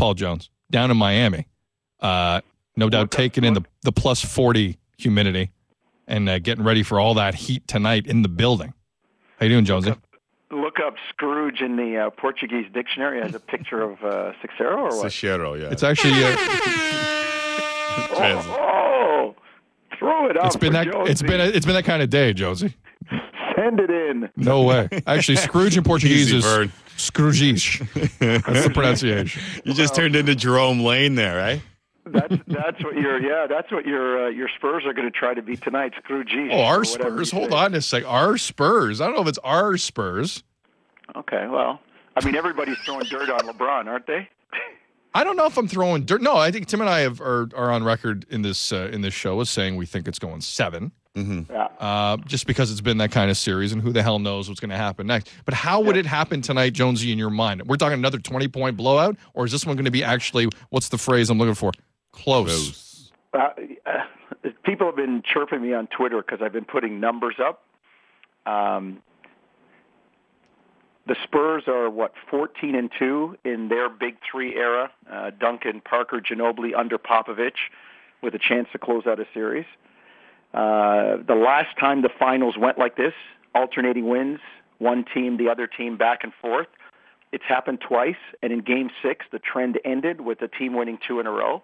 Paul Jones, down in Miami. No doubt taking in the plus 40 humidity and getting ready for all that heat tonight in the building. How you doing, Jonesy? Look up Scrooge in the Portuguese dictionary as a picture of Cicero or what? Cicero, yeah. It's actually... throw it up. It's been that kind of day, Jonesy. Send it in. No way. Actually, Scrooge in Portuguese is Scrooge. That's the pronunciation. You just turned into Jerome Lane there, right? That's what your Spurs are going to try to be tonight, Scrooge. Oh, our Spurs. Hold on a sec. Our Spurs. I don't know if it's our Spurs. Okay, well, I mean, everybody's throwing dirt on LeBron, aren't they? I don't know if I'm throwing dirt. No, I think Tim and I are on record in this show as saying we think it's going 7. Mm-hmm. Yeah. Just because it's been that kind of series, and who the hell knows what's going to happen next. But how would it happen tonight, Jonesy, in your mind? We're talking another 20-point blowout, or is this one going to be actually, what's the phrase I'm looking for? Close. People have been chirping me on Twitter because I've been putting numbers up. The Spurs are, 14-2 in their Big Three era. Duncan, Parker, Ginobili under Popovich with a chance to close out a series. The last time the finals went like this, alternating wins, one team, the other team, back and forth, it's happened twice. And in Game 6, the trend ended with the team winning 2 in a row.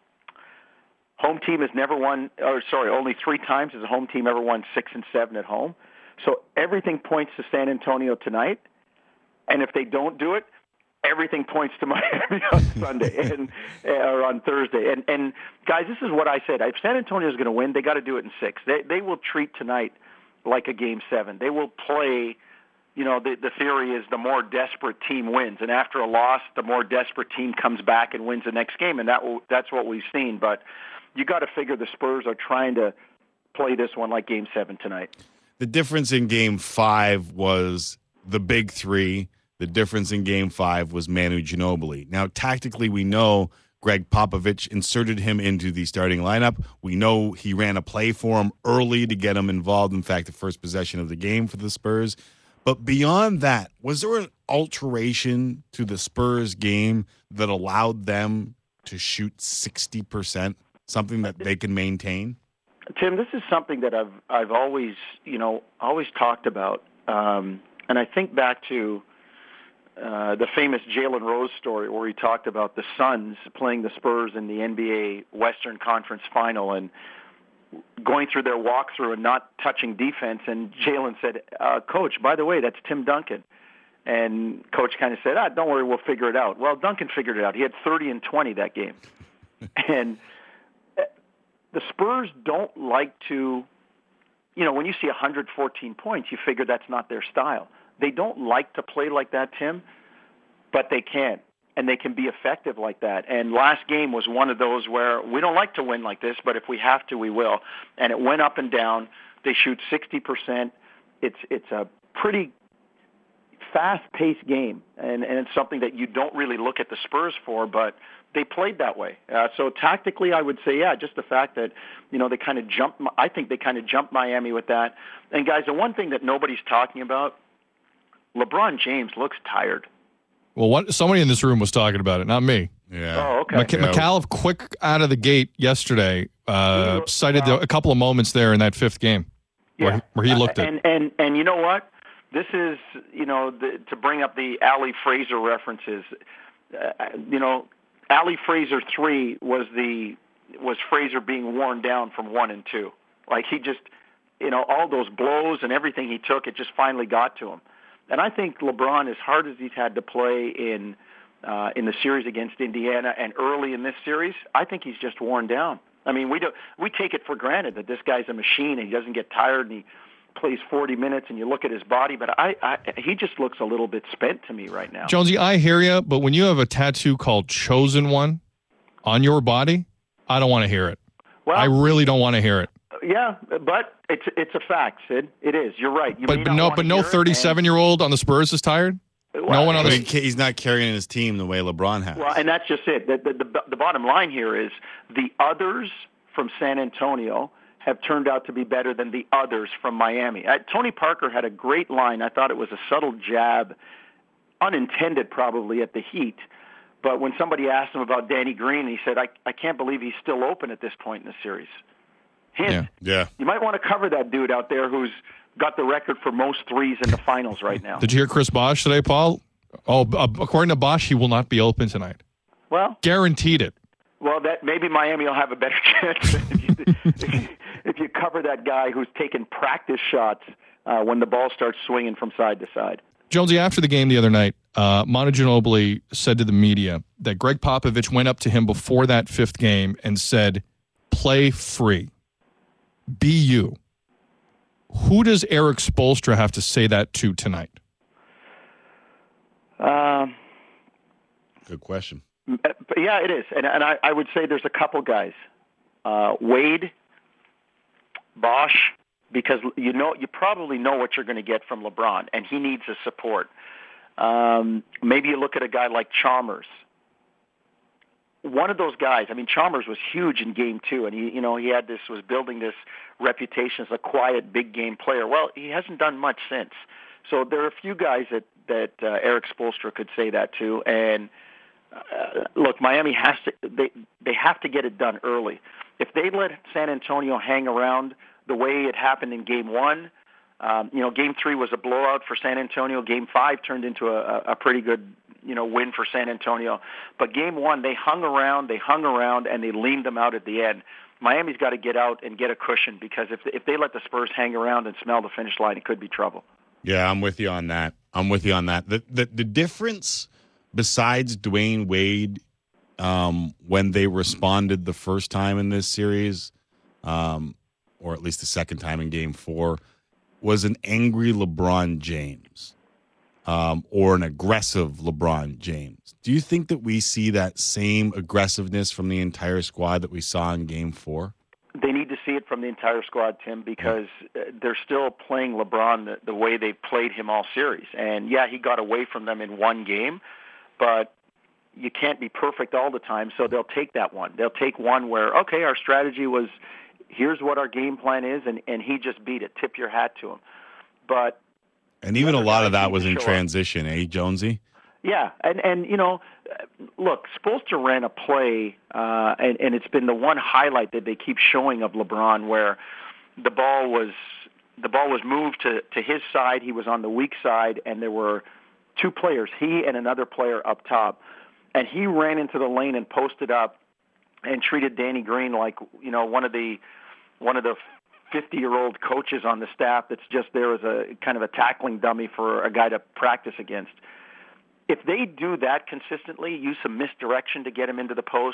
Home team has never won, only 3 times has a home team ever won 6 and 7 at home. So everything points to San Antonio tonight. And if they don't do it, everything points to Miami on Sunday or on Thursday. And guys, this is what I said. If San Antonio is going to win, they got to do it in 6. They will treat tonight like a Game 7. They will play. The theory is the more desperate team wins, and after a loss, the more desperate team comes back and wins the next game, and that's what we've seen. But you got to figure the Spurs are trying to play this one like Game 7 tonight. The difference in Game 5 was the Big Three. The difference in Game 5 was Manu Ginobili. Now, tactically, we know Greg Popovich inserted him into the starting lineup. We know he ran a play for him early to get him involved. In fact, the first possession of the game for the Spurs. But beyond that, was there an alteration to the Spurs game that allowed them to shoot 60%, something that they can maintain? Tim, this is something that I've always talked about. And I think back to the famous Jalen Rose story where he talked about the Suns playing the Spurs in the NBA Western Conference Final and going through their walkthrough and not touching defense. And Jalen said, Coach, by the way, that's Tim Duncan. And Coach kind of said, don't worry, we'll figure it out. Well, Duncan figured it out. He had 30 and 20 that game. And the Spurs don't like to, when you see 114 points, you figure that's not their style. They don't like to play like that, Tim, but they can, and they can be effective like that. And last game was one of those where we don't like to win like this, but if we have to, we will. And it went up and down. They shoot 60%. It's a pretty fast-paced game, and it's something that you don't really look at the Spurs for, but they played that way. So tactically, I would say, just the fact that, they kind of jumped. I think they kind of jumped Miami with that. And, guys, the one thing that nobody's talking about, LeBron James looks tired. Well, somebody in this room was talking about it, not me. Yeah. Oh, okay. McAuliffe, quick out of the gate yesterday, cited a couple of moments there in that 5th game where he looked at. And you know what? This is, to bring up the Ali Fraser references. Ali Fraser 3 was Fraser being worn down from 1 and 2. Like he just, all those blows and everything he took, it just finally got to him. And I think LeBron, as hard as he's had to play in the series against Indiana and early in this series, I think he's just worn down. I mean, we take it for granted that this guy's a machine and he doesn't get tired and he plays 40 minutes and you look at his body, but he just looks a little bit spent to me right now. Jonesy, I hear you, but when you have a tattoo called Chosen One on your body, I don't want to hear it. Well, I really don't want to hear it. Yeah, but it's a fact, Sid. It is. You're right. But no 37-year-old on the Spurs is tired. Well, no one on he's not carrying his team the way LeBron has. Well, and that's just it. The bottom line here is the others from San Antonio have turned out to be better than the others from Miami. Tony Parker had a great line. I thought it was a subtle jab, unintended probably, at the Heat. But when somebody asked him about Danny Green, he said, I can't believe he's still open at this point in the series. Hint, Yeah. you might want to cover that dude out there who's got the record for most threes in the finals right now. Did you hear Chris Bosh today, Paul? Oh, according to Bosh, he will not be open tonight. Well, guaranteed it. Well, that maybe Miami will have a better chance if you cover that guy who's taking practice shots when the ball starts swinging from side to side. Jonesy, after the game the other night, Manu Ginobili said to the media that Greg Popovich went up to him before that fifth game and said, play free. Be you. Who does Eric Spoelstra have to say that to tonight? Good question. Yeah, it is. And I would say there's a couple guys. Wade, Bosh, because you probably know what you're going to get from LeBron, and he needs his support. Maybe you look at a guy like Chalmers. One of those guys. I mean, Chalmers was huge in Game 2, and he was building this reputation as a quiet, big game player. Well, he hasn't done much since. So there are a few guys that Eric Spoelstra could say that to. And look, Miami has to. They have to get it done early. If they let San Antonio hang around the way it happened in Game 1, Game 3 was a blowout for San Antonio. Game 5 turned into a pretty good win for San Antonio. But Game 1, they hung around, and they leaned them out at the end. Miami's got to get out and get a cushion, because if they let the Spurs hang around and smell the finish line, it could be trouble. Yeah, I'm with you on that. The difference, besides Dwayne Wade, when they responded the first time in this series, or at least the second time in Game 4, was an angry LeBron James, or an aggressive LeBron James. Do you think that we see that same aggressiveness from the entire squad that we saw in Game 4? They need to see it from the entire squad, Tim, because they're still playing LeBron the way they've played him all series. And, yeah, he got away from them in one game, but you can't be perfect all the time, so they'll take that one. They'll take one where, okay, our strategy was, here's what our game plan is, and he just beat it. Tip your hat to him. And even a lot of that was in transition, Jonesy? Yeah, and look, Spoelstra ran a play, and it's been the one highlight that they keep showing of LeBron, where the ball was moved to his side. He was on the weak side, and there were two players, he and another player up top, and he ran into the lane and posted up and treated Danny Green like one of the 50-year-old coaches on the staff that's just there as a kind of a tackling dummy for a guy to practice against. If they do that consistently, use some misdirection to get him into the post,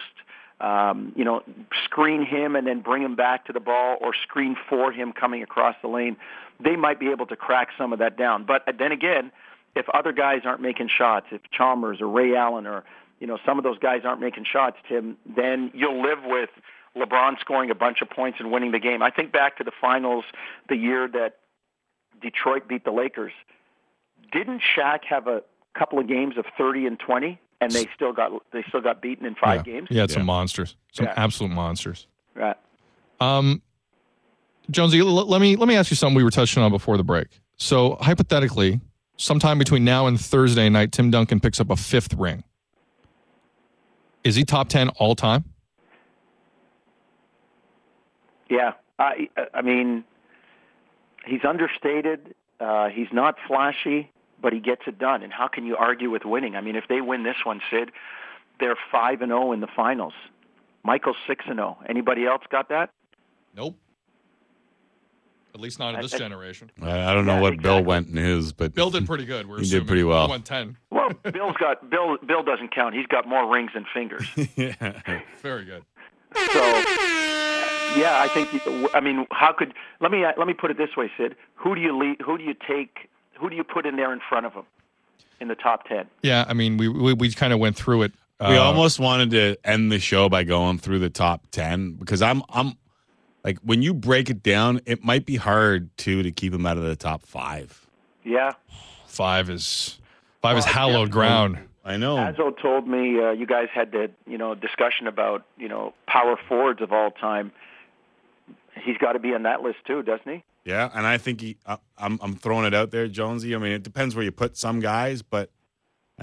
screen him and then bring him back to the ball, or screen for him coming across the lane, they might be able to crack some of that down. But then again, if other guys aren't making shots, if Chalmers or Ray Allen or some of those guys aren't making shots, Tim, then you'll live with LeBron scoring a bunch of points and winning the game. I think back to the finals, the year that Detroit beat the Lakers. Didn't Shaq have a couple of games of 30 and 20, and they still got beaten in 5 games? Yeah, some monsters, absolute monsters. Right. Jonesy, let me ask you something we were touching on before the break. So hypothetically, sometime between now and Thursday night, Tim Duncan picks up a 5th ring. Is he top 10 all time? Yeah. I mean, he's understated. He's not flashy, but he gets it done. And how can you argue with winning? I mean, if they win this one, Sid, they're 5-0 in the finals. Michael's 6-0. Anybody else got that? Nope. At least not in this generation. I don't know what exactly. Bill went in his, but Bill did pretty good. He did pretty well. He won 10. Well, Bill doesn't count. He's got more rings than fingers. Yeah. Very good. So, yeah, I think. I mean, let me put it this way, Sid. Who do you put in there in front of him in the top 10? Yeah, I mean, we kind of went through it. We almost wanted to end the show by going through the top 10, because I'm like, when you break it down, it might be hard to keep him out of the top 5. Yeah, 5 is hallowed ground. I know. Azzo told me you guys had the discussion about power forwards of all time. He's got to be on that list too, doesn't he? Yeah, and I think I'm throwing it out there, Jonesy. I mean, it depends where you put some guys, but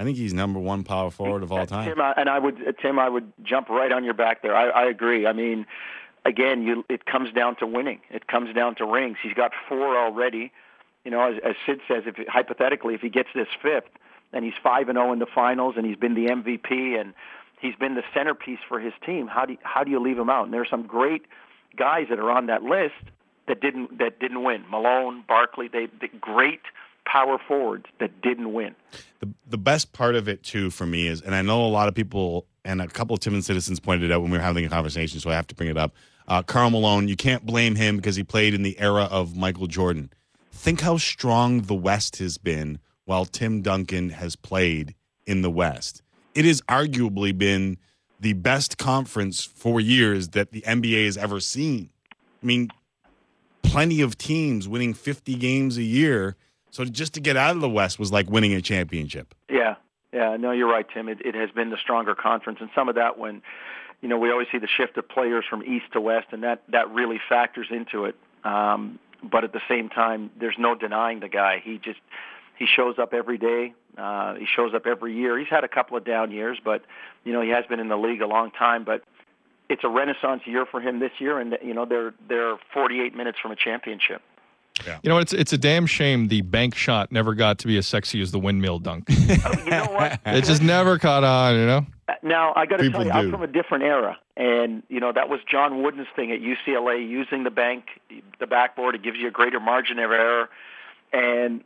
I think he's number one power forward of all time. Tim, I would jump right on your back there. I agree. I mean, again, it comes down to winning. It comes down to rings. He's got 4 already. You know, as Sid says, hypothetically, if he gets this 5th, and he's 5-0 in the finals, and he's been the MVP, and he's been the centerpiece for his team, how do you leave him out? And there's some great guys that are on that list that didn't win. Malone, Barkley, they great power forwards that didn't win. The best part of it, too, for me is, and I know a lot of people and a couple of Timmins citizens pointed it out when we were having a conversation, so I have to bring it up. Karl Malone, you can't blame him because he played in the era of Michael Jordan. Think how strong the West has been while Tim Duncan has played in the West. It has arguably been the best conference for years that the NBA has ever seen. I mean, plenty of teams winning 50 games a year. So just to get out of the West was like winning a championship. Yeah. No, you're right, Tim. It has been the stronger conference, and some of that when, you know, we always see the shift of players from East to West, and that really factors into it. But at the same time, there's no denying the guy. He shows up every day. He shows up every year. He's had a couple of down years, but, you know, he has been in the league a long time. But it's a renaissance year for him this year, and, you know, they're 48 minutes from a championship. Yeah. You know, it's a damn shame the bank shot never got to be as sexy as the windmill dunk. You know what? It just never caught on, you know? Now, I got to tell you, I'm from a different era, and, you know, that was John Wooden's thing at UCLA, using the backboard. It gives you a greter margin of error. And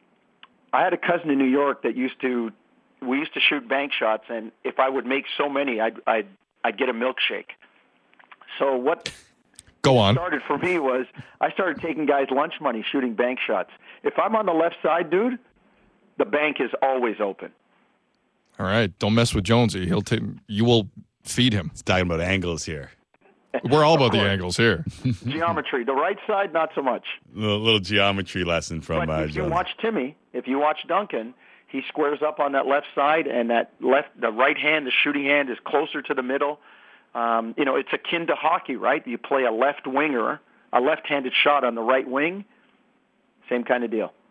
I had a cousin in New York that we used to shoot bank shots, and if I would make so many, I'd get a milkshake. So what Go on. started for me was I started taking guys' lunch money shooting bank shots. If I'm on the left side, dude, the bank is always open. All right, don't mess with Jonesy. You will feed him. He's talking about angles here. We're all about the angles here. Geometry. The right side, not so much. A little geometry lesson from But if you Jones. watch Timmy, if you watch Duncan, he squares up on that left side, and the right hand, the shooting hand, is closer to the middle. You know, it's akin to hockey, right? You play a left-handed shot on the right wing. Same kind of deal.